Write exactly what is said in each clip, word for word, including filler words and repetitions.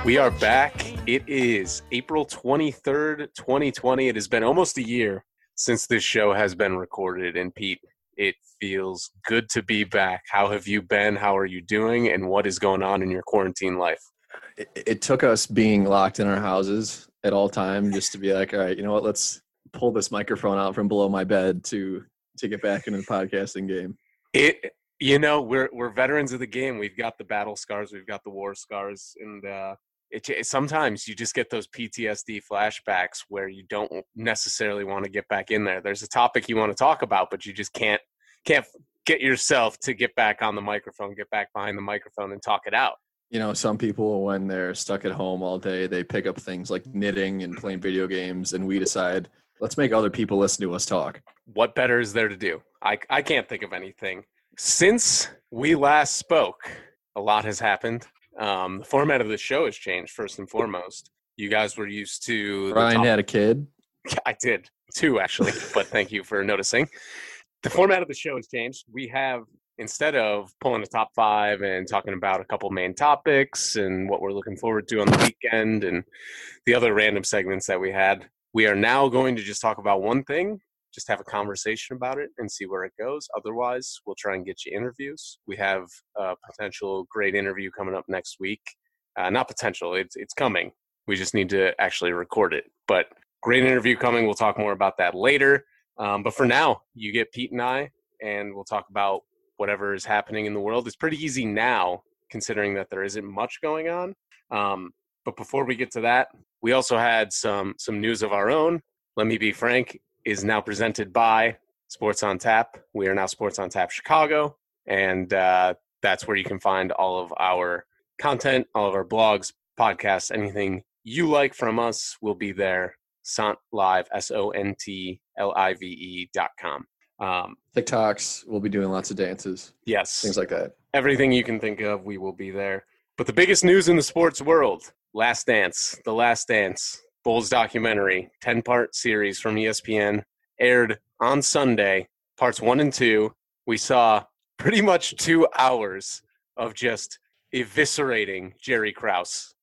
We are back. It is April twenty-third, twenty twenty. It has been almost a year since this show has been recorded. And Pete, it feels good to be back. How have you been? How are you doing? And what is going on in your quarantine life? It, it took us being locked in our houses at all time just to be like, all right, you know what? Let's pull this microphone out from below my bed to to get back into the podcasting game. It, you know, we're we're veterans of the game. We've got the battle scars. We've got the war scars, and uh, It, it, sometimes you just get those P T S D flashbacks where you don't necessarily want to get back in there. There's a topic you want to talk about, but you just can't can't get yourself to get back on the microphone, get back behind the microphone and talk it out. You know, some people, when they're stuck at home all day, they pick up things like knitting and playing video games, and we decide, let's make other people listen to us talk. What better is there to do? I, I can't think of anything. Since we last spoke, a lot has happened. Um, the format of the show has changed, first and foremost. You guys were used to... Ryan top- had a kid. I did, two actually, but thank you for noticing. The format of the show has changed. We have, instead of pulling a top five and talking about a couple main topics and what we're looking forward to on the weekend and the other random segments that we had, we are now going to just talk about one thing, just have a conversation about it and see where it goes. Otherwise, we'll try and get you interviews. We have a potential great interview coming up next week. Uh, not potential, it's it's coming. We just need to actually record it. But great interview coming. We'll talk more about that later. Um, but for now, you get Pete and I, and we'll talk about whatever is happening in the world. It's pretty easy now, considering that there isn't much going on. Um, but before we get to that, we also had some some news of our own. Let me be frank. Is now presented by Sports on Tap. We are now Sports on Tap Chicago, and uh, that's where you can find all of our content, all of our blogs, podcasts, anything you like from us will be there. Sant Live, S O N T L I V E dot com. Um, TikToks, we'll be doing lots of dances. Yes. Things like that. Everything you can think of, we will be there. But the biggest news in the sports world, Last Dance, The Last Dance. Bulls documentary, ten-part series from E S P N, aired on Sunday, parts one and two. We saw pretty much two hours of just eviscerating Jerry Krause.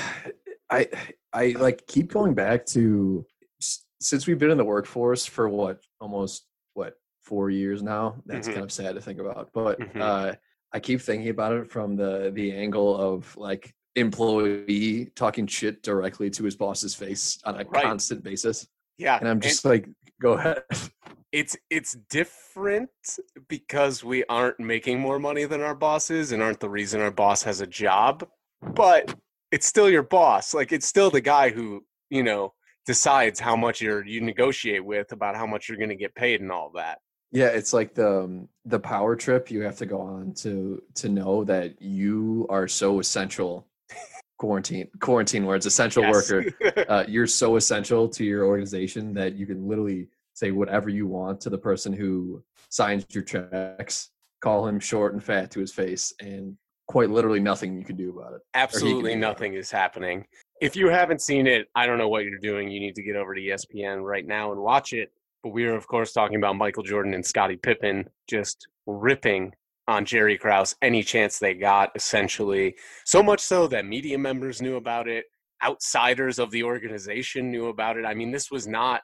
I I like keep going back to since we've been in the workforce for what almost what four years now. That's mm-hmm. kind of sad to think about, but mm-hmm. uh, I keep thinking about it from the the angle of like. Employee talking shit directly to his boss's face on a right. constant basis. Yeah. And I'm just and like, go ahead. It's it's different because we aren't making more money than our bosses and aren't the reason our boss has a job, but it's still your boss. Like it's still the guy who, you know, decides how much you're you negotiate with about how much you're going to get paid and all that. Yeah, it's like the um, the power trip you have to go on to to know that you are so essential. Quarantine, quarantine words, essential yes. worker. Uh, you're so essential to your organization that you can literally say whatever you want to the person who signs your checks, call him short and fat to his face, and quite literally nothing you can do about it. Absolutely nothing is happening. If you haven't seen it, I don't know what you're doing. You need to get over to E S P N right now and watch it. But we are, of course, talking about Michael Jordan and Scottie Pippen just ripping on Jerry Krause any chance they got, essentially. So much so that media members knew about it. Outsiders of the organization knew about it. I mean, this was not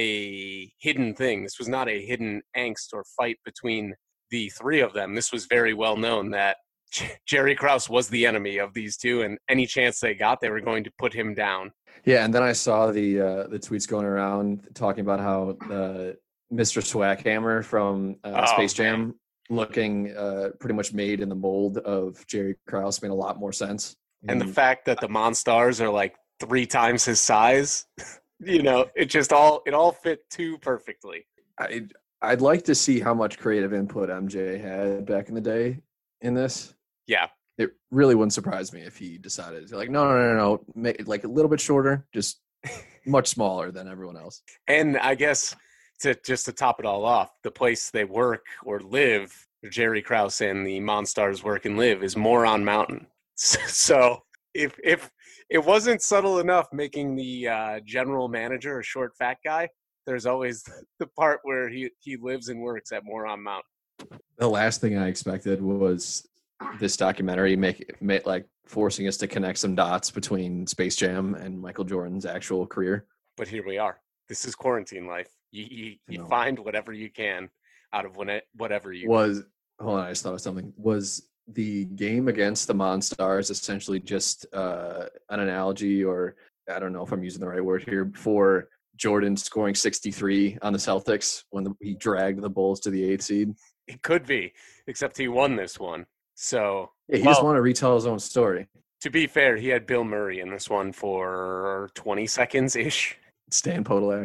a hidden thing. This was not a hidden angst or fight between the three of them. This was very well known that Jerry Krause was the enemy of these two, and any chance they got, they were going to put him down. Yeah, and then I saw the uh, the tweets going around talking about how uh, Mister Swackhammer from uh, oh, Space Jam man. looking uh, pretty much made in the mold of Jerry Krause made a lot more sense. And, and the fact that the Monstars are like three times his size, you know, it just all it all fit too perfectly. I'd, I'd like to see how much creative input M J had back in the day in this. Yeah. It really wouldn't surprise me if he decided to like, no, no, no, no, make it like a little bit shorter, just much smaller than everyone else. And I guess to just to top it all off, the place they work or live, Jerry Krause and the Monstars work and live, is Moron Mountain. So if if it wasn't subtle enough making the uh, general manager a short, fat guy, there's always the part where he, he lives and works at Moron Mountain. The last thing I expected was this documentary make, make like forcing us to connect some dots between Space Jam and Michael Jordan's actual career. But here we are. This is quarantine life. You you, you find whatever you can out of when it, whatever you was. Can. Hold on, I just thought of something. Was the game against the Monstars essentially just uh, an analogy, or I don't know if I'm using the right word here, for Jordan scoring sixty-three on the Celtics when the, he dragged the Bulls to the eighth seed? It could be, except he won this one. So yeah, he well, just wanted to retell his own story. To be fair, he had Bill Murray in this one for twenty seconds ish. Stan Podolak.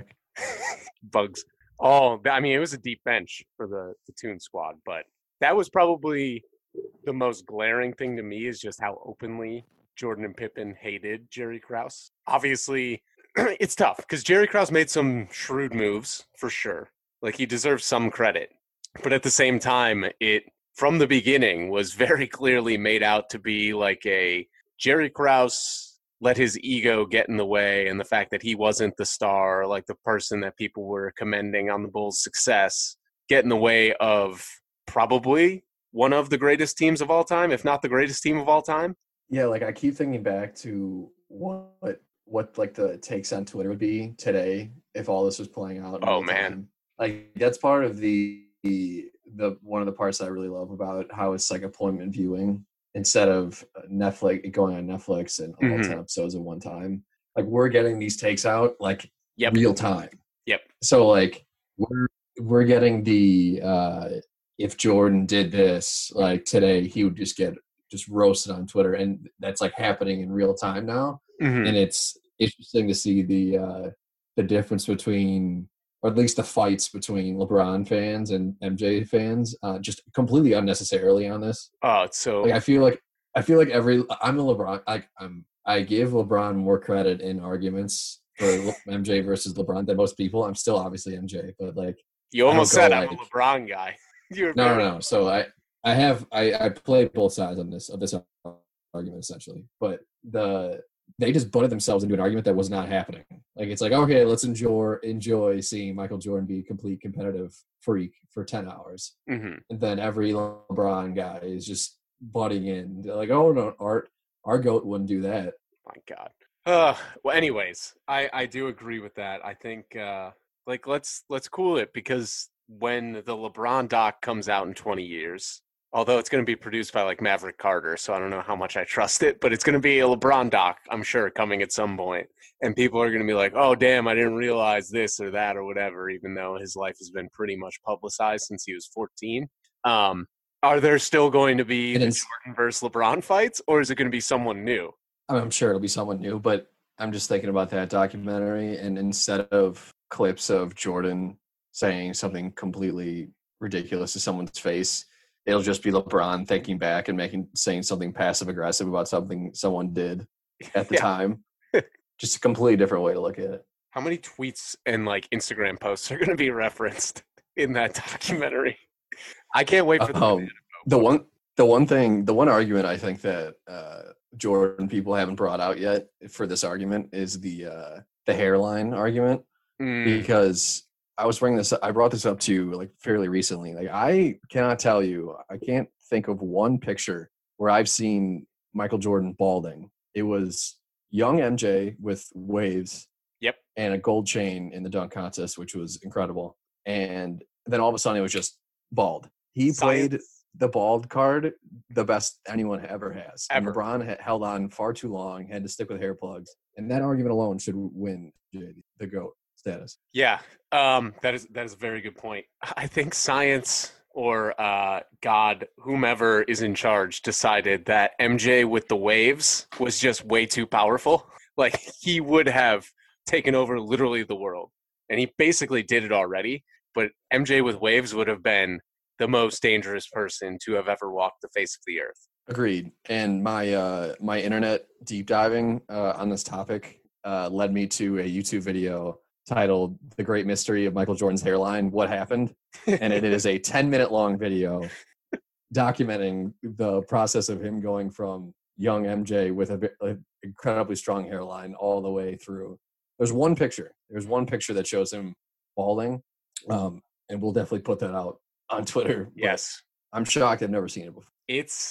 Bugs. Oh, I mean, it was a deep bench for the, the Toon Squad, but that was probably the most glaring thing to me is just how openly Jordan and Pippen hated Jerry Krause. Obviously, it's tough because Jerry Krause made some shrewd moves for sure. Like, he deserves some credit. But at the same time, it, from the beginning, was very clearly made out to be like a Jerry Krause let his ego get in the way, and the fact that he wasn't the star, like the person that people were commending on the Bulls' success, get in the way of probably one of the greatest teams of all time, if not the greatest team of all time. Yeah, like I keep thinking back to what what like the takes on Twitter would be today if all this was playing out. Oh man, time. Like that's part of the, the the one of the parts that I really love about how it's like appointment viewing instead of Netflix going on Netflix and all mm-hmm. ten episodes at one time. Like we're getting these takes out like yep. real time. Yep. So like we're we're getting the uh, if Jordan did this like today, he would just get just roasted on Twitter, and that's like happening in real time now. Mm-hmm. And it's interesting to see the uh, the difference between, or at least the fights between LeBron fans and M J fans, uh, just completely unnecessarily on this. Oh, it's so like I feel like I feel like every I'm a LeBron. I, I'm I give LeBron more credit in arguments for M J versus LeBron than most people. I'm still obviously M J, but like you almost said I'm like, a LeBron guy. You're no, very- no, no. So I I have I I play both sides on this of this argument essentially, but the. They just butted themselves into an argument that was not happening. Like it's like, okay, let's enjoy enjoy seeing Michael Jordan be a complete competitive freak for ten hours, mm-hmm. and then every LeBron guy is just butting in. They're like, oh no, Art, our goat wouldn't do that. My God. Uh, well, anyways, I I do agree with that. I think uh, like let's let's cool it because when the LeBron doc comes out in twenty years. Although it's going to be produced by like Maverick Carter, so I don't know how much I trust it, but it's going to be a LeBron doc, I'm sure, coming at some point. And people are going to be like, oh, damn, I didn't realize this or that or whatever, even though his life has been pretty much publicized since he was fourteen. Um, are there still going to be the Jordan versus LeBron fights, or is it going to be someone new? I'm sure it'll be someone new, but I'm just thinking about that documentary, and instead of clips of Jordan saying something completely ridiculous to someone's face, it'll just be LeBron thinking back and making saying something passive aggressive about something someone did at the yeah. time. Just a completely different way to look at it. How many tweets and like Instagram posts are going to be referenced in that documentary? I can't wait for the um, the one the one thing the one argument I think that uh, Jordan people haven't brought out yet for this argument is the uh, the hairline argument mm. because. I was bringing this up, I brought this up to you like fairly recently. Like I cannot tell you, I can't think of one picture where I've seen Michael Jordan balding. It was young M J with waves, yep, and a gold chain in the dunk contest, which was incredible. And then all of a sudden, it was just bald. He Science. played the bald card the best anyone ever has. Ever. And LeBron had held on far too long, had to stick with hair plugs, and that argument alone should win the GOAT status. Yeah, um, that is that is a very good point. I think science or uh, God, whomever is in charge, decided that M J with the waves was just way too powerful. Like he would have taken over literally the world, and he basically did it already. But M J with waves would have been the most dangerous person to have ever walked the face of the earth. Agreed. And my uh, my internet deep diving uh, on this topic uh, led me to a YouTube video titled "The Great Mystery of Michael Jordan's Hairline: What Happened," and it is a ten minute long video documenting the process of him going from young M J with a, a incredibly strong hairline all the way through. There's one picture. There's one picture that shows him balding, um, and we'll definitely put that out on Twitter. Yes, I'm shocked I've never seen it before. It's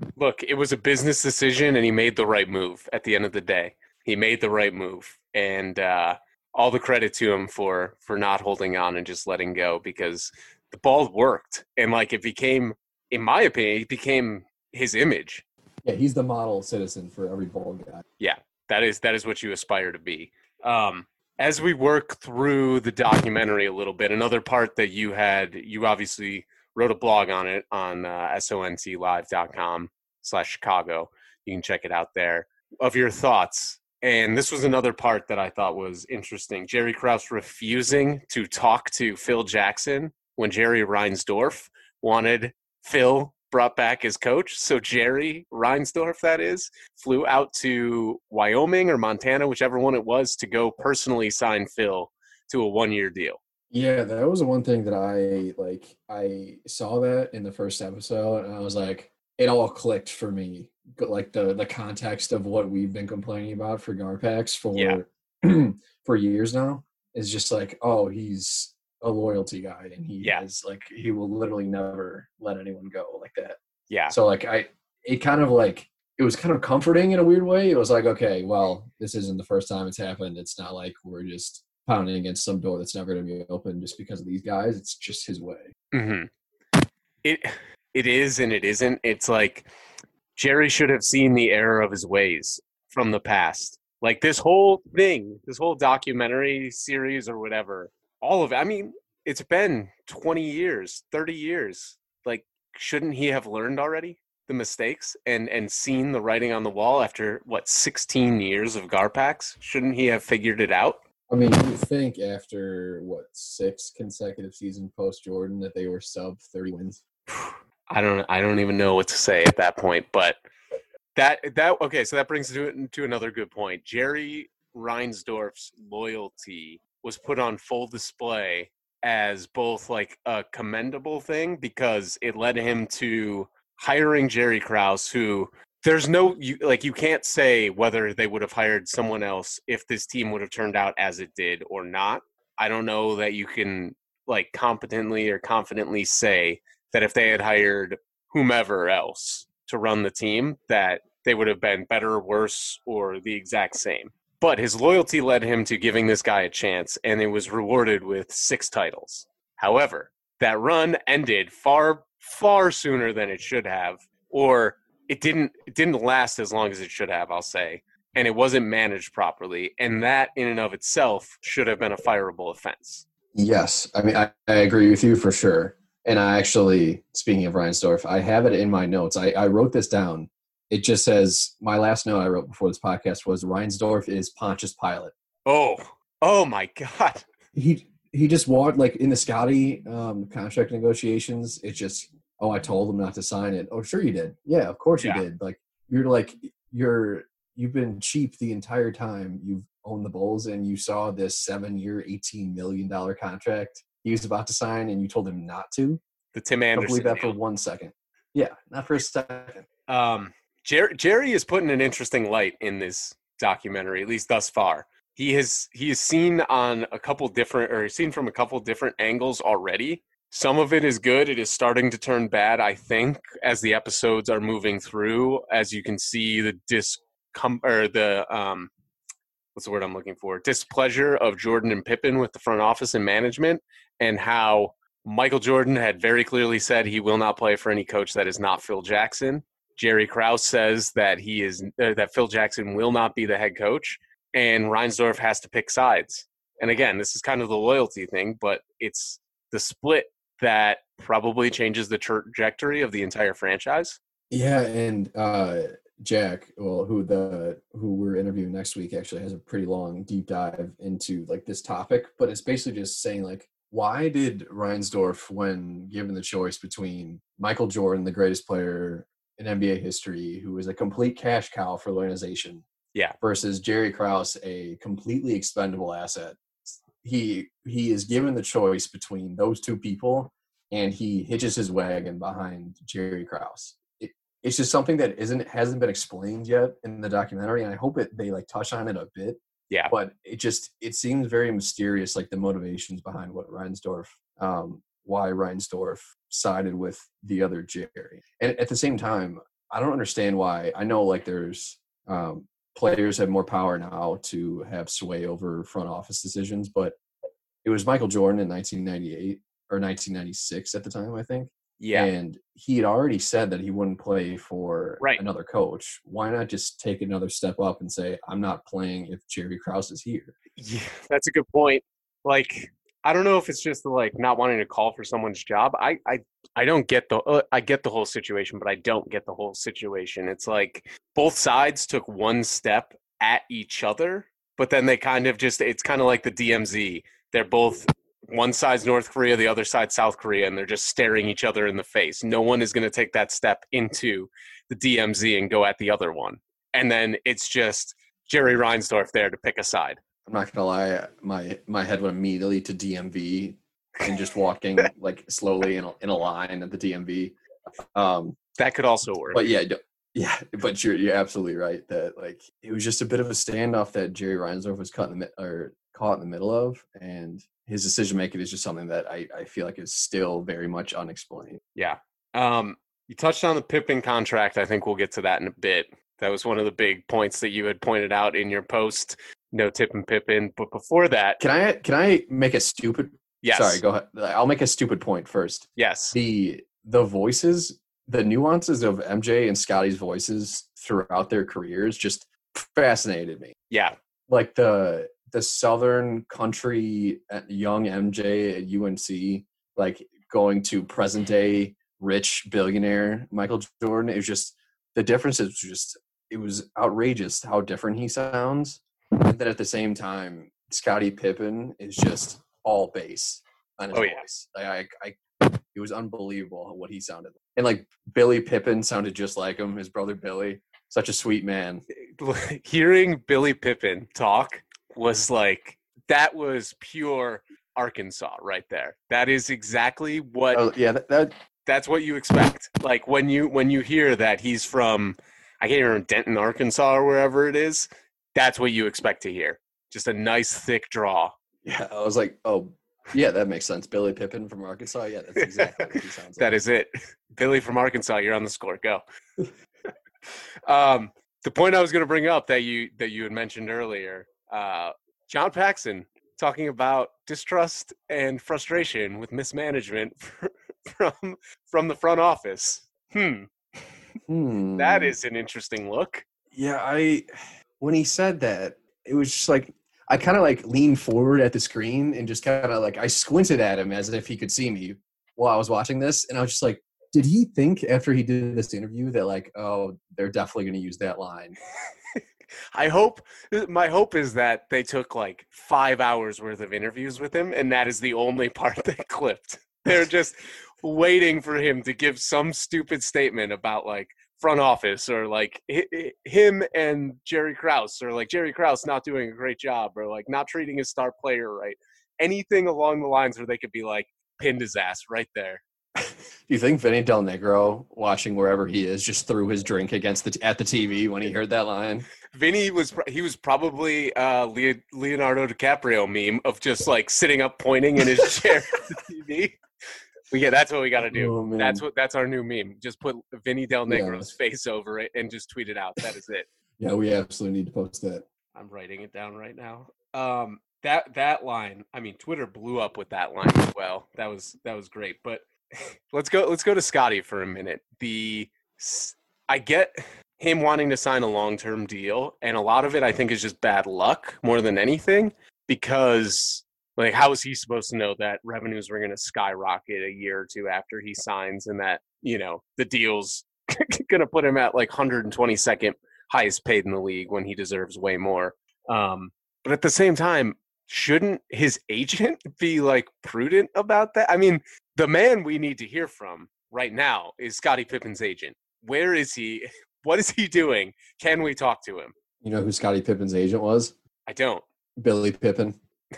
Look, it was a business decision, and he made the right move at the end of the day. He made the right move, and uh, all the credit to him for for not holding on and just letting go, because the ball worked, and like it became, in my opinion, it became his image. Yeah, he's the model citizen for every bald guy. Yeah, that is that is what you aspire to be. Um, as we work through the documentary a little bit, another part that you had, you obviously wrote a blog on it on uh, sontlive dot com slash Chicago. You can check it out there, of your thoughts. And this was another part that I thought was interesting. Jerry Krause refusing to talk to Phil Jackson when Jerry Reinsdorf wanted Phil brought back as coach. So Jerry Reinsdorf, that is, flew out to Wyoming or Montana, whichever one it was, to go personally sign Phil to a one-year deal. Yeah, that was the one thing that I like. I saw that in the first episode, and I was like, it all clicked for me. Like the the context of what we've been complaining about for Garpax for Yeah. for years now is just like, oh, he's a loyalty guy, and he Yeah. is like, he will literally never let anyone go like that. Yeah. So like, I it kind of like it was kind of comforting in a weird way. It was like, okay, well, this isn't the first time it's happened. It's not like we're just pounding against some door that's never going to be open just because of these guys. It's just his way. Mm-hmm. It it is and it isn't. It's like Jerry should have seen the error of his ways from the past. Like this whole thing, this whole documentary series or whatever, all of it. I mean, it's been twenty years, thirty years. Like, shouldn't he have learned already the mistakes and, and seen the writing on the wall after, what, sixteen years of Garpax? Shouldn't he have figured it out? I mean, you think after, what, six consecutive seasons post-Jordan that they were sub thirty wins? I don't I don't even know what to say at that point, but that that okay, so that brings to to another good point. Jerry Reinsdorf's loyalty was put on full display as both like a commendable thing because it led him to hiring Jerry Krause, who there's no you, like you can't say whether they would have hired someone else if this team would have turned out as it did or not. I don't know that you can like competently or confidently say that if they had hired whomever else to run the team, that they would have been better, worse, or the exact same. But his loyalty led him to giving this guy a chance, and it was rewarded with six titles. However, that run ended far, far sooner than it should have, or it didn't it didn't last as long as it should have, I'll say, and it wasn't managed properly, and that in and of itself should have been a fireable offense. Yes. I mean, I, I agree with you for sure. And I actually, speaking of Reinsdorf, I have it in my notes. I, I wrote this down. It just says, my last note I wrote before this podcast was Reinsdorf is Pontius Pilate. Oh, oh my God. He he just walked, like in the Scotty um, contract negotiations, it just, oh, I told him not to sign it. Oh, sure you did. Yeah, of course you Yeah. did. Like, you're like, you're, you've been cheap the entire time you've owned the Bulls, and you saw this seven-year, eighteen million dollars contract he was about to sign, and you told him not to. The Tim Don't Anderson believe that deal. for one second. Yeah, not for a second. Um, Jer- Jerry is putting an interesting light in this documentary, at least thus far. He has he is seen on a couple different, or seen from a couple different angles already. Some of it is good. It is starting to turn bad, I think, as the episodes are moving through. As you can see, the discom or the um, what's the word I'm looking for? Displeasure of Jordan and Pippen with the front office and management, and how Michael Jordan had very clearly said he will not play for any coach that is not Phil Jackson. Jerry Krause says that he is uh, that Phil Jackson will not be the head coach, and Reinsdorf has to pick sides. And again, this is kind of the loyalty thing, but it's the split that probably changes the trajectory of the entire franchise. Yeah, and uh, Jack, well, who the who we're interviewing next week, actually has a pretty long deep dive into like this topic, but it's basically just saying like, why did Reinsdorf, when given the choice between Michael Jordan, the greatest player in N B A history, who was a complete cash cow for the organization, Yeah. versus Jerry Krause, a completely expendable asset, he he is given the choice between those two people, and he hitches his wagon behind Jerry Krause. It, it's just something that isn't hasn't been explained yet in the documentary, and I hope it they like touch on it a bit. Yeah. But it just it seems very mysterious, like the motivations behind what Reinsdorf, um, why Reinsdorf sided with the other Jerry. And at the same time, I don't understand why. I know like there's um, players have more power now to have sway over front office decisions, but it was Michael Jordan in nineteen ninety-eight or nineteen ninety-six at the time, I think. Yeah. And he had already said that he wouldn't play for Right. another coach. Why not just take another step up and say, I'm not playing if Jerry Krause is here? Yeah, that's a good point. Like, I don't know if it's just the, like not wanting to call for someone's job. I I, I don't get the uh, I get the whole situation, but I don't get the whole situation. It's like both sides took one step at each other, but then they kind of just it's kind of like the D M Z. They're both one side's North Korea, the other side South Korea, and they're just staring each other in the face. No one is going to take that step into the D M Z and go at the other one. And then it's just Jerry Reinsdorf there to pick a side. I'm not gonna lie, my my head went immediately to D M V and just walking like slowly in a, in a line at the D M V. Um, that could also work. But yeah, yeah, but you're you're absolutely right that like it was just a bit of a standoff that Jerry Reinsdorf was caught in the or caught in the middle of, and his decision making is just something that I, I feel like is still very much unexplained. Yeah. Um, you touched on the Pippen contract. I think we'll get to that in a bit. That was one of the big points that you had pointed out in your post. No tipping Pippen. But before that, can I can I make a stupid? Yes. Sorry, go ahead. I'll make a stupid point first. Yes. The the voices, the nuances of M J and Scotty's voices throughout their careers just fascinated me. Yeah. Like the the Southern country young M J at U N C, like going to present day rich billionaire Michael Jordan. It was just the difference is just it was outrageous how different he sounds. And then at the same time, Scottie Pippen is just all bass on his oh, voice. Yeah. Like I, I, it was unbelievable what he sounded like. And like Billy Pippen sounded just like him, his brother Billy. Such a sweet man. Hearing Billy Pippen talk was like, that was pure Arkansas right there. That is exactly what oh, yeah, that, that that's what you expect. Like when you when you hear that he's from, I can't remember, Denton, Arkansas or wherever it is, that's what you expect to hear. Just a nice thick draw. Yeah, I was like, oh, yeah, that makes sense. Billy Pippen from Arkansas. Yeah, that's exactly what he sounds like. That is it. Billy from Arkansas, you're on the score. Go. um, the point I was going to bring up that you that you had mentioned earlier, uh, John Paxson talking about distrust and frustration with mismanagement from from the front office. Hmm. hmm. That is an interesting look. Yeah, I when he said that, it was just like I kind of like leaned forward at the screen and just kind of like I squinted at him as if he could see me while I was watching this, and I was just like, did he think after he did this interview that like, oh, they're definitely going to use that line? I hope my hope is that they took like five hours worth of interviews with him, and that is the only part they clipped. They're just waiting for him to give some stupid statement about like front office or like him and Jerry Krause or like Jerry Krause not doing a great job or like not treating his star player right. Anything along the lines where they could be like pinned his ass right there. Do you think Vinny Del Negro, watching wherever he is, just threw his drink against the at the T V when he heard that line? Vinny was he was probably uh, Leonardo DiCaprio meme of just like sitting up pointing in his chair at the T V. But yeah, that's what we got to do. Oh, that's what that's our new meme. Just put Vinny Del Negro's yeah. face over it and just tweet it out. That is it. Yeah, we absolutely need to post that. I'm writing it down right now. Um, that that line. I mean, Twitter blew up with that line as well. That was that was great. But let's go. Let's go to Scotty for a minute. The I get him wanting to sign a long-term deal, and a lot of it I think is just bad luck more than anything because. Like, how is he supposed to know that revenues were going to skyrocket a year or two after he signs and that, you know, the deal's going to put him at like one hundred twenty-second highest paid in the league when he deserves way more. Um, but at the same time, shouldn't his agent be like prudent about that? I mean, the man we need to hear from right now is Scottie Pippen's agent. Where is he? What is he doing? Can we talk to him? You know who Scottie Pippen's agent was? I don't. Billy Pippen.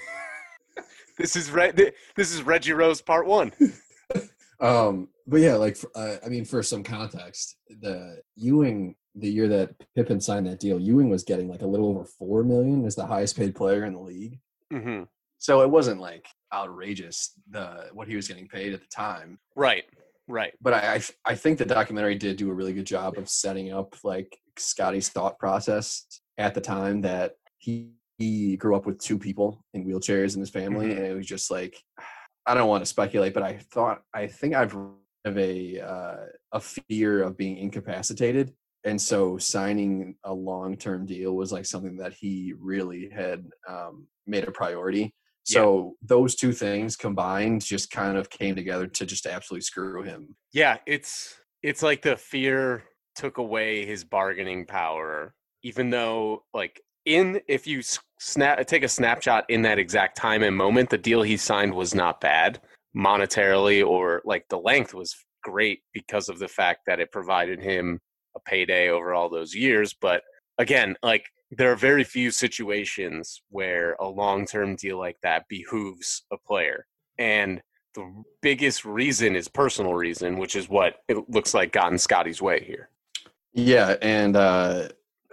This is Re- this is Reggie Rose part one. um, but yeah, like uh, I mean, for some context, the Ewing, the year that Pippen signed that deal, Ewing was getting like a little over four million as the highest paid player in the league. Mm-hmm. So it wasn't like outrageous the what he was getting paid at the time, right? Right. But I, I I think the documentary did do a really good job of setting up like Scotty's thought process at the time, that he he grew up with two people in wheelchairs in his family, Mm-hmm. and it was just like, I don't want to speculate, but I thought I think I've have a uh, a fear of being incapacitated, and so signing a long term deal was like something that he really had um, made a priority. So yeah. Those two things combined just kind of came together to just absolutely screw him. Yeah, it's it's like the fear took away his bargaining power, even though like in if you snap take a snapshot in that exact time and moment, the deal he signed was not bad monetarily, or like the length was great because of the fact that it provided him a payday over all those years. But again, like there are very few situations where a long-term deal like that behooves a player. And the biggest reason is personal reason, which is what it looks like got in Scotty's way here. Yeah, and uh,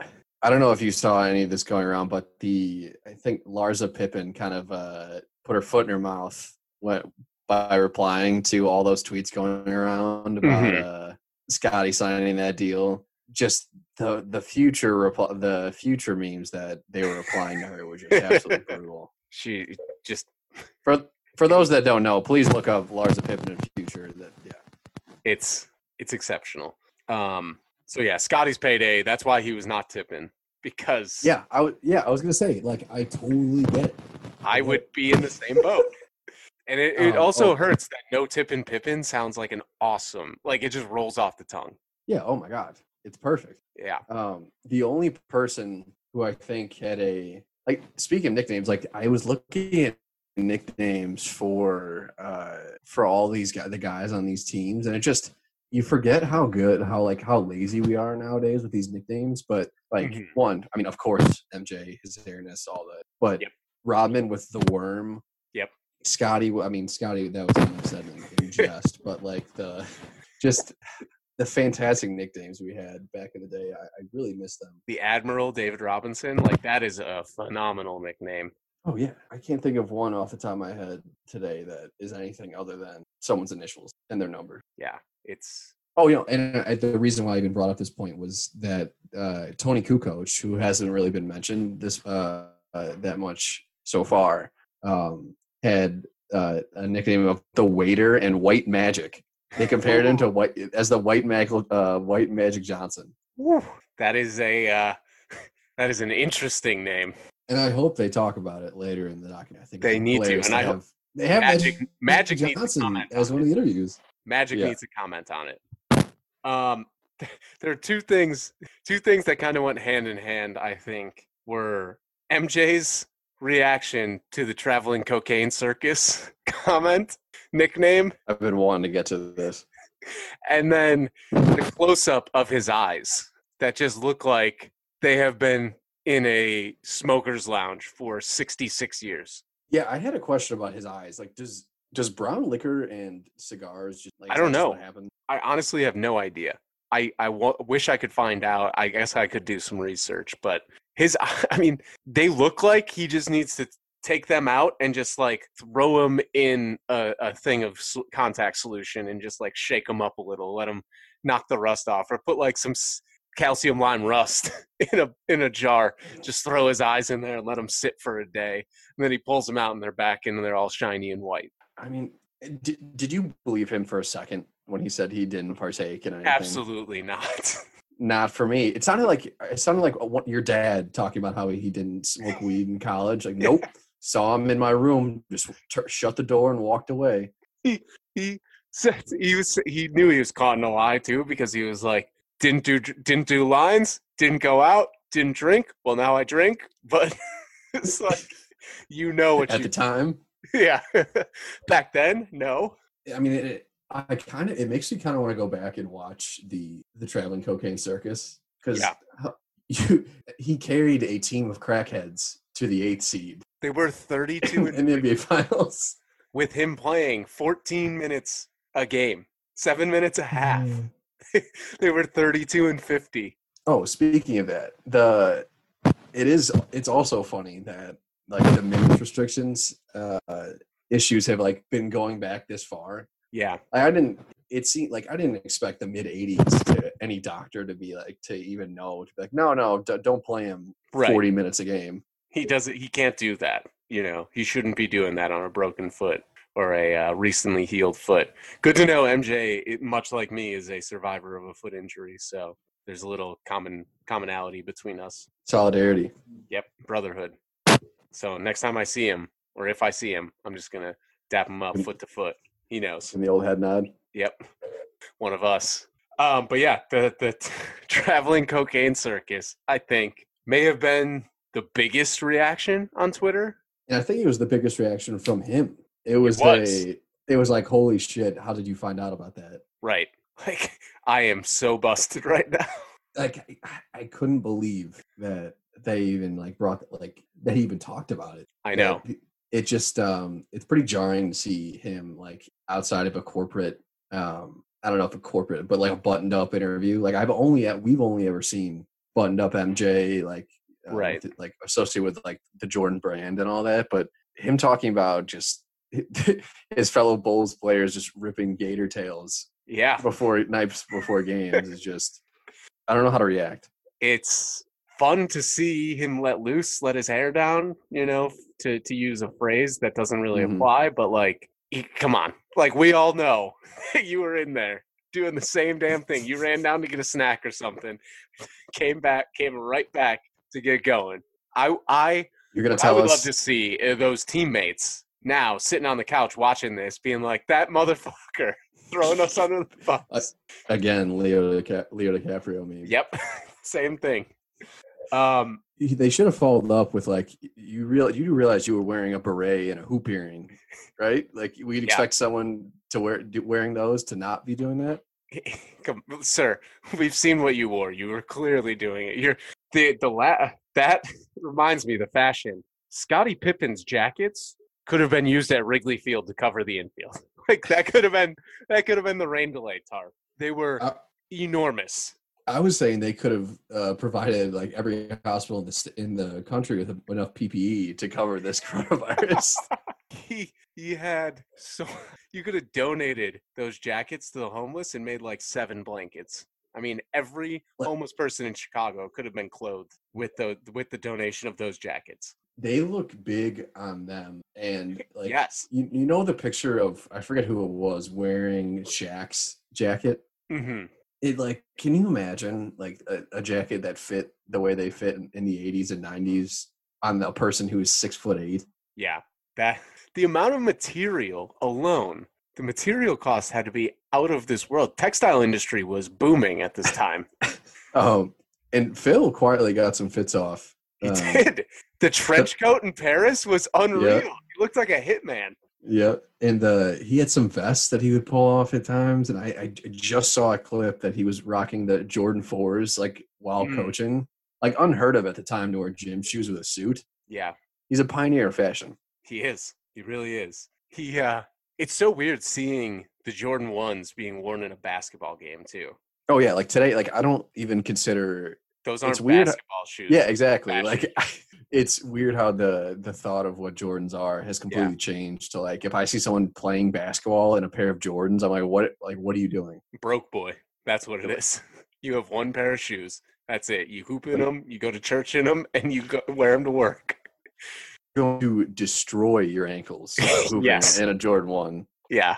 I don't know if you saw any of this going around, but the I think Larsa Pippen kind of uh, put her foot in her mouth went, by replying to all those tweets going around about mm-hmm. uh, Scotty signing that deal. Just the the future repl- the future memes that they were replying to her were just absolutely brutal. She just for for those that don't know, please look up Larsa Pippen in future. That yeah, it's it's exceptional. Um, so yeah, Scotty's payday. That's why he was not tipping, because yeah, I w- yeah I was gonna say, like, I totally get it. I yeah. would be in the same boat. And it, it um, also oh. hurts that no tippin' Pippin sounds like an awesome, like it just rolls off the tongue. Yeah. Oh my God. It's perfect. Yeah. Um, the only person who I think had a, like, speaking of nicknames, like I was looking at nicknames for, uh, for all these guys, the guys on these teams. And it just, you forget how good, how like, how lazy we are nowadays with these nicknames. But like mm-hmm. one, I mean, of course, M J, his airness, all that, but yep. Rodman with the worm. Yep. Scotty, I mean, Scotty, that was enough said in, in jest, but like the, just the fantastic nicknames we had back in the day, I, I really miss them. The Admiral, David Robinson, like that is a phenomenal nickname. Oh yeah, I can't think of one off the top of my head today that is anything other than someone's initials and their number. Yeah, it's. Oh, you know, and I, the reason why I even brought up this point was that uh, Tony Kukoc, who hasn't really been mentioned this uh, uh, that much so far, um, had uh, a nickname of the Waiter and White Magic. They compared him to White as the White Mag, uh, White Magic Johnson. Woo. That is a uh, that is an interesting name. And I hope they talk about it later in the document. I think they need to. And I have, hope they have Magic Magic, Magic Johnson needs to comment as one of the interviews. Magic yeah. needs to comment on it. Um, there are two things. Two things that kind of went hand in hand. I think were M J's reaction to the traveling cocaine circus comment nickname. I've been wanting to get to this. And then the close-up of his eyes that just look like they have been in a smoker's lounge for sixty-six years. Yeah, I had a question about his eyes. Like, does does brown liquor and cigars just like I don't know. What happened? I honestly have no idea. I, I w- wish I could find out. I guess I could do some research, but his, I mean, they look like he just needs to take them out and just like throw them in a, a thing of contact solution and just like shake them up a little, let them knock the rust off, or put like some calcium lime rust in a in a jar, just throw his eyes in there and let them sit for a day. And then he pulls them out and they're back in and they're all shiny and white. I mean, did, did you believe him for a second when he said he didn't partake in anything? Absolutely not. Not for me. It sounded like it sounded like your dad talking about how he didn't smoke weed in college. Like, nope. Saw him in my room, just t- shut the door and walked away. He he said he was he knew he was caught in a lie too, because he was like, didn't do didn't do lines, didn't go out, didn't drink. Well, now I drink, but it's like, you know what at you, the time. Yeah, back then, no. I mean, it, I kind of it makes me kind of want to go back and watch the the traveling cocaine circus, because yeah. he carried a team of crackheads to the eighth seed. They were thirty-two in the N B A Finals with him playing fourteen minutes a game, seven minutes a half. Mm. They were thirty-two and fifty. Oh, speaking of that, the it is it's also funny that like the minutes restrictions uh, issues have like been going back this far. Yeah, I didn't. it seemed like I didn't expect the mid eighties to any doctor to be like to even know to be like no no d- don't play him Right. forty minutes a game. He doesn't. He can't do that. You know, he shouldn't be doing that on a broken foot or a uh, recently healed foot. Good to know M J, it, much like me, is a survivor of a foot injury. So there's a little common commonality between us. Solidarity. Yep, brotherhood. So next time I see him, or if I see him, I'm just gonna dap him up foot to foot. He knows. And the old head nod. Yep, one of us. Um, but yeah, the the t- traveling cocaine circus, I think, may have been the biggest reaction on Twitter. And I think it was the biggest reaction from him. It was, It was. a it was like, holy shit, how did you find out about that? Right. Like, I am so busted right now. Like I, I couldn't believe that they even like brought like that he even talked about it. I know. That it just um it's pretty jarring to see him like outside of a corporate um I don't know if a corporate but like a buttoned up interview. Like I've only we've only ever seen buttoned up M J like uh, Right. with, like associated with like the Jordan brand and all that, but Him talking about just his fellow Bulls players just ripping gator tails Yeah. before nights before games is just I don't know how to react. It's fun to see him let loose, let his hair down, you know, to, to use a phrase that doesn't really Mhm. apply, but like, he, come on. Like, we all know you were in there doing the same damn thing. You ran down to get a snack or something, came back, came right back to get going. I, I, You're gonna I tell would us love to see uh, those teammates now sitting on the couch watching this, being like, that motherfucker throwing us under the bus. again, Leo Dica- Leo DiCaprio meme. Yep, same thing. Um, he- they should have followed up with like You real you do realize you were wearing a beret and a hoop earring, right? Like we'd Yeah. expect someone to wear do, wearing those to not be doing that. Come, sir, we've seen what you wore. You were clearly doing it. You're the the la- that reminds me of the fashion. Scottie Pippen's jackets could have been used at Wrigley Field to cover the infield. Like that could have been that could have been the rain delay tarp. They were Uh, enormous. I was saying they could have uh, provided like every hospital in the, st- in the country with enough P P E To cover this coronavirus. He he had so you could have donated those jackets to the homeless and made like seven blankets. I mean, every What? homeless person in Chicago could have been clothed with the with the donation of those jackets. they look big on them and like Yes. you, you know the picture of I forget who it was wearing Shaq's jacket. hmm It like Can you imagine like a, a jacket that fit the way they fit in, in the eighties and nineties on a person who's six foot eight? Yeah, that the amount of material alone, the material cost had to be out of this world. Textile industry was booming at this time. Um, and Phil quietly got some fits off. He Um, did. The trench coat in Paris was unreal. Yeah. He looked like a hitman. Yeah, and the he had some vests that he would pull off at times, and I, I j- just saw a clip that he was rocking the Jordan fours like while Mm. coaching, like unheard of at the time to wear gym shoes with a suit. Yeah, He's a pioneer of fashion. he is. He really is. He uh it's so weird seeing the Jordan ones being worn in a basketball game too. Oh yeah, like today, like I don't even consider. Those aren't It's weird- basketball shoes. Yeah, exactly. fashion. Like it's weird how the the thought of what Jordans are has completely changed. To like, if I see someone playing basketball in a pair of Jordans, I'm like, what? Like, what are you doing? Broke boy. That's what it is. You have one pair of shoes. That's it. You hoop in them, you go to church in them, and you go wear them to work. You're going to destroy your ankles uh, hooping Yes. in a Jordan one. Yeah.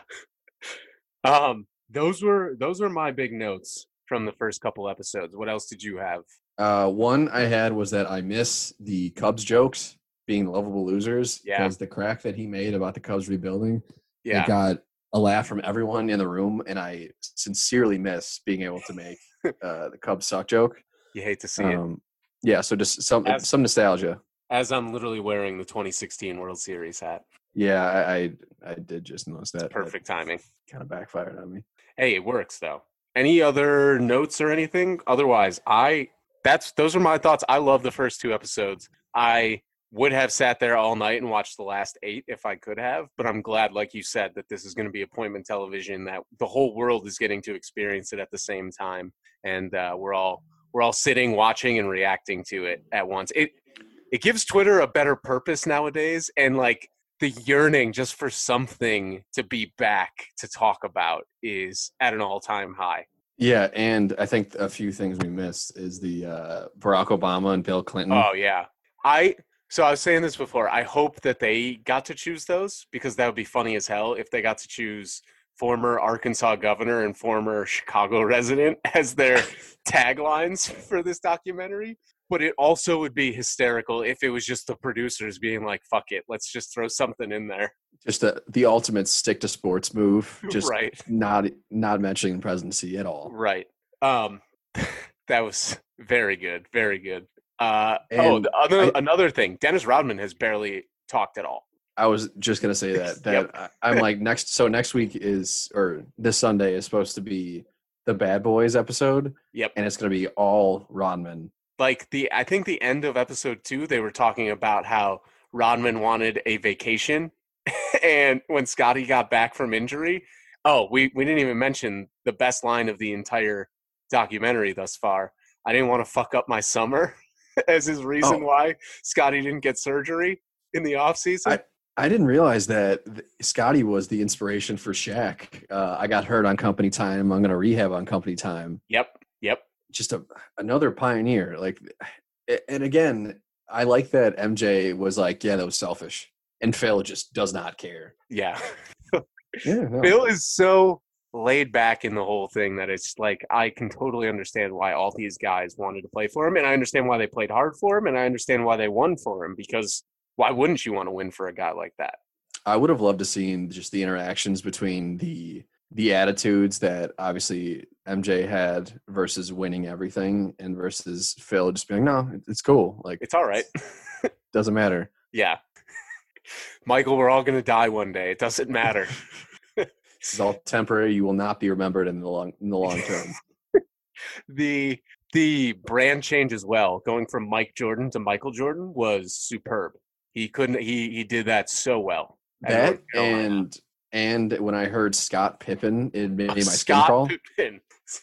Um, those were those were my big notes from the first couple episodes. What else did you have? Uh, one I had was that I miss the Cubs jokes being lovable losers. Yeah. because the crack that he made about the Cubs rebuilding, Yeah. it got A laugh from everyone in the room, and I sincerely miss being able to make uh, the Cubs suck joke. You hate to see it. Um, yeah, so just some As- some nostalgia. As I'm literally wearing the twenty sixteen World Series hat. Yeah, I I, I did just notice that. Perfect timing. Kind of backfired on me. Hey, it works though. Any other notes or anything? Otherwise, I that's those are my thoughts. I love the first two episodes. I would have sat there all night and watched the last eight if I could have, but I'm glad, like you said, that this is going to be appointment television, that the whole world is getting to experience it at the same time, and uh, we're all we're all sitting, watching, and reacting to it at once. It it gives Twitter a better purpose nowadays, and like the yearning just for something to be back to talk about is at an all-time high. Yeah, and I think a few things we missed is the uh, Barack Obama and Bill Clinton. Oh yeah, I. So I was saying this before. I hope that they got to choose those because that would be funny as hell if they got to choose former Arkansas governor and former Chicago resident as their taglines for this documentary. But it also would be hysterical if it was just the producers being like, fuck it, let's just throw something in there. Just a, the ultimate stick to sports move. Just right. not not mentioning the presidency at all. Right. Um, that was very good. Very good. Uh, oh, the other, I, another thing. Dennis Rodman has barely talked at all. I was just going to say that. That yep. I, I'm like, next. So next week is, or this Sunday is supposed to be the Bad Boys episode. Yep. And it's going to be all Rodman. Like the, I think the end of episode two, they were talking about how Rodman wanted a vacation. And when Scotty got back from injury, oh, we, we didn't even mention the best line of the entire documentary thus far. I didn't want to fuck up my summer as his reason oh. why Scotty didn't get surgery in the offseason. I, I didn't realize that Scotty was the inspiration for Shaq. Uh, I got hurt on company time. I'm going to rehab on company time. Yep. Yep. Just a, another pioneer. Like, and again, I like that M J was like, yeah, that was selfish. And Phil just does not care. Yeah. yeah no. Phil is so laid back in the whole thing that it's like, I can totally understand why all these guys wanted to play for him. And I understand why they played hard for him. And I understand why they won for him, because why wouldn't you want to win for a guy like that? I would have loved to seen just the interactions between the the attitudes that obviously M J had versus winning everything, and versus Phil just being, no, it's cool. Like, it's all right. Doesn't matter. Yeah. Michael, we're all going to die one day. It doesn't matter. This is all temporary. You will not be remembered in the long in the long term. the the brand change as well, going from Mike Jordan to Michael Jordan, was superb. He couldn't. He he did that so well. That and and when I heard Scott Pippen, it made oh, my Scott skin crawl. Pippen.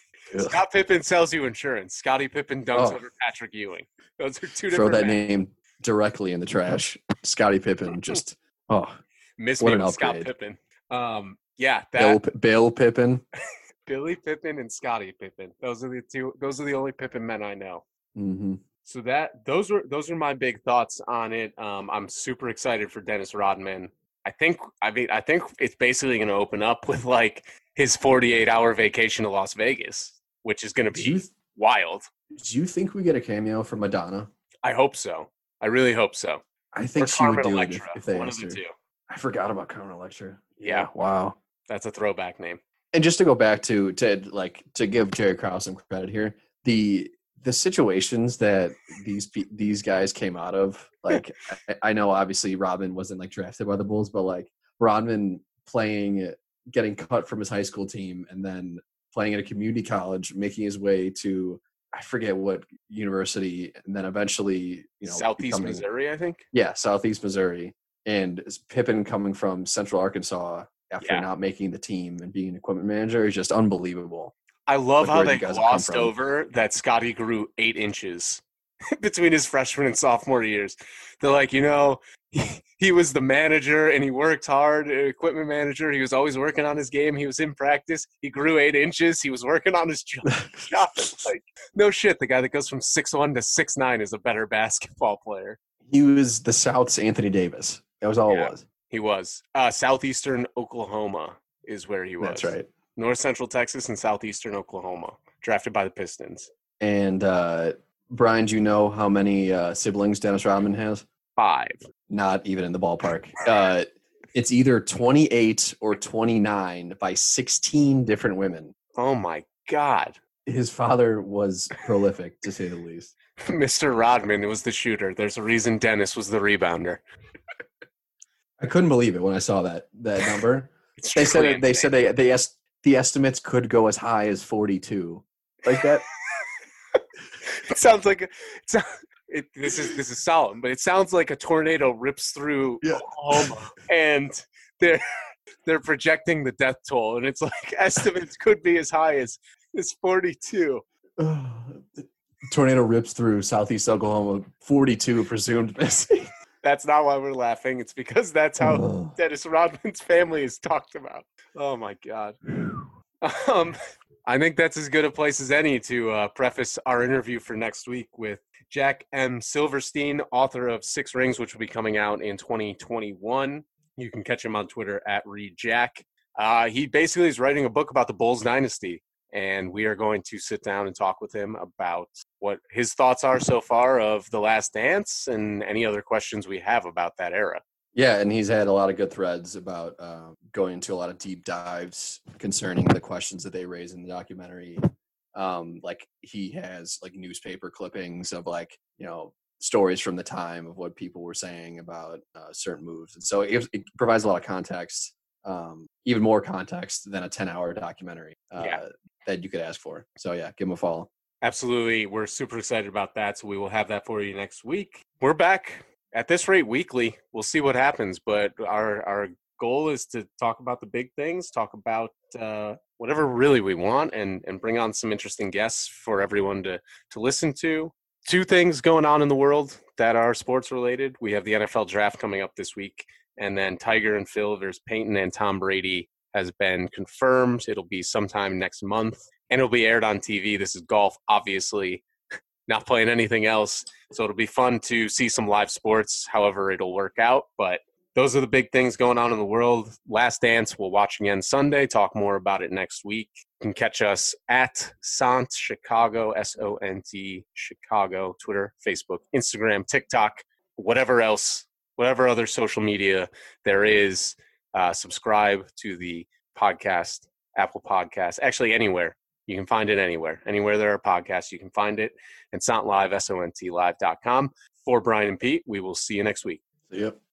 Scott Pippen sells you insurance. Scottie Pippen dunks Oh. over Patrick Ewing. Those are two Throw different. that men. name directly in the trash. Scottie Pippen, just oh, Miss what me an with Scott upgrade. Pippen. Um, yeah, Bill, that Bill Pippen. Billy Pippen and Scottie Pippen. Those are the two. Those are the only Pippen men I know. Mm-hmm. So that those were those are my big thoughts on it. Um, I'm super excited for Dennis Rodman. I think I mean I think it's basically going to open up with like his forty-eight hour vacation to Las Vegas, which is going to be Do you, wild. do you think we get a cameo from Madonna? I hope so. I really hope so. I think Or she would Carmen do Electra, it if, if they one asked of the her. two. I forgot about Carmen Electra. Yeah, Wow. that's a throwback name. And just to go back to to like to give Jerry Krause some credit here, the the situations that these pe- these guys came out of, like I, I know obviously Rodman wasn't like drafted by the Bulls, but like Rodman playing, getting cut from his high school team, and then playing at a community college, making his way to I forget what university, and then eventually you know Southeast becoming- Missouri, I think. Yeah, Southeast Missouri, and Pippen coming from Central Arkansas after Yeah. not making the team and being an equipment manager is just unbelievable. I love Like how where they you guys have come glossed from. over that Scotty grew eight inches between his freshman and sophomore years. They're like, you know, he, he was the manager and he worked hard, uh, equipment manager. He was always working on his game. He was in practice. He grew eight inches. He was working on his job. Like, no shit. The guy that goes from six one to six nine is a better basketball player. He was the South's Anthony Davis. That was all Yeah. it was. He was. Uh, Southeastern Oklahoma is where he was. That's right. North Central Texas and Southeastern Oklahoma. Drafted by the Pistons. And uh, Brian, do you know how many uh, siblings Dennis Rodman has? Five. Not even in the ballpark. Uh, it's either twenty-eight or twenty-nine by sixteen different women. Oh, my God. His father was prolific, to say the least. Mister Rodman was the shooter. There's a reason Dennis was the rebounder. I couldn't believe it when I saw that that number. It's They said truly it, they said they they est- the estimates could go as high as forty-two. Like that. It sounds like a, it, sounds- it, this is this is solemn, but it sounds like a tornado rips through Yeah. Oklahoma, and they're they're projecting the death toll, and it's like estimates could be as high as as forty-two. Tornado rips through southeast Oklahoma. forty-two presumed missing. That's not why we're laughing. It's because that's how Dennis Rodman's family is talked about. Oh, my God. Um, I think that's as good a place as any to uh, preface our interview for next week with Jack M. Silverstein, author of Six Rings, which will be coming out in twenty twenty-one. You can catch him on Twitter at ReadJack. Uh, he basically is writing a book about the Bulls dynasty, and we are going to sit down and talk with him about what his thoughts are so far of The Last Dance and any other questions we have about that era. Yeah, and he's had a lot of good threads about uh, going into a lot of deep dives concerning the questions that they raise in the documentary. Um, like he has like newspaper clippings of like, you know, stories from the time of what people were saying about uh, certain moves. And so it, gives, it provides a lot of context, um, even more context than a ten-hour documentary uh, yeah. that you could ask for. So, yeah, give him a follow. Absolutely. We're super excited about that. So we will have that for you next week. We're back at this rate weekly. We'll see what happens. But our, our goal is to talk about the big things, talk about uh, whatever really we want, and, and bring on some interesting guests for everyone to, to listen to. Two things going on in the world that are sports related. We have the N F L draft coming up this week, and then Tiger and Phil versus Peyton and Tom Brady has been confirmed. It'll be sometime next month, and it'll be aired on T V. This is golf, obviously, not playing anything else. So it'll be fun to see some live sports, however it'll work out. But those are the big things going on in the world. Last Dance, we'll watch again Sunday, talk more about it next week. You can catch us at Sant Chicago, S O N T Chicago, Twitter, Facebook, Instagram, TikTok, whatever else, whatever other social media there is. Uh, subscribe to the podcast, Apple Podcasts, actually anywhere. You can find it anywhere. Anywhere there are podcasts, you can find it. And Sant Live, S O N T live dot com. For Brian and Pete, we will see you next week. See ya.